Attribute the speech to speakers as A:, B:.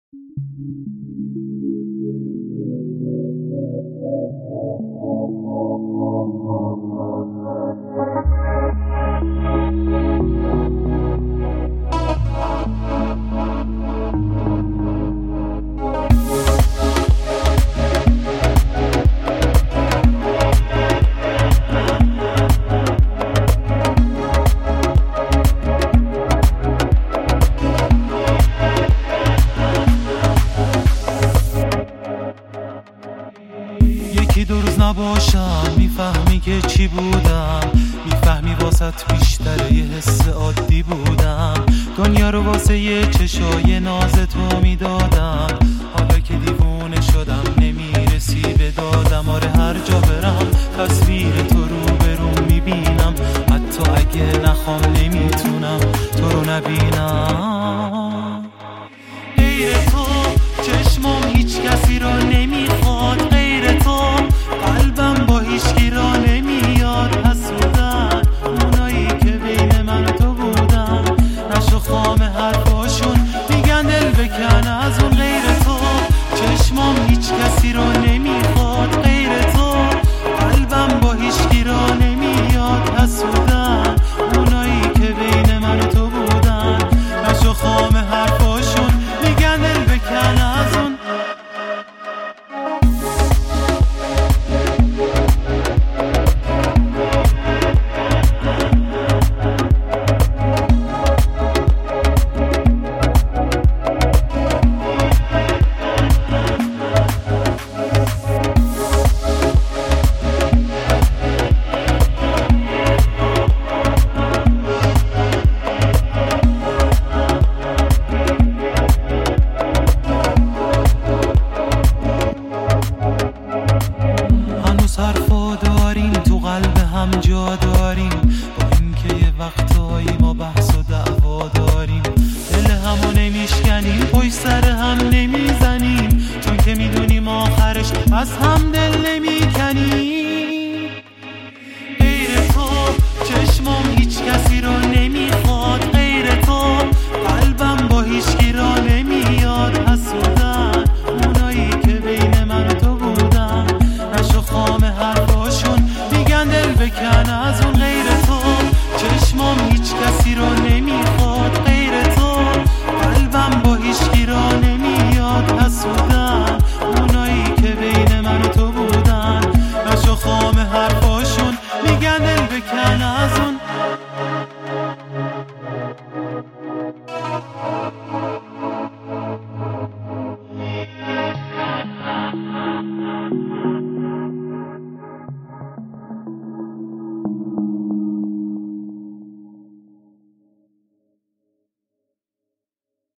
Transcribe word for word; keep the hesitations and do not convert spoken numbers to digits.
A: یکی دو روز نباشم میفهمی که چی بودم، میفهمی واسط بیشتره یه حس عادی بودم. دنیا رو واسه یه چشای ناز تو میدادم، حالا که دیوونه شدم نمیرسی به دادم. آره هر جا برم تصویر تو رو برون میبینم، حتی اگه نخوام نمیتونم تو رو نبینم. غیر تو چشمام هیچ کسی رو نمیخواد، غیر تو قلبم با هیچکی را نمیاد. حسودن اونایی که بین من و تو بودن، نشو خام حرفاشون میگن دل بکن از اون. غیر تو چشمام هیچ کسی رو نمیخواد، غیر تو قلبم با هیچکی را نمیاد. حسودن اونایی که بین من و تو بودن، نشو خام حرفاشون میگن دل بکن از اون. هم جا داریم با اینکه یه وقتایی ما بحث و دعوا داریم، دل همو نمیشکنیم پشت سر هم نمیزنیم، چون که میدونیم آخرش از هم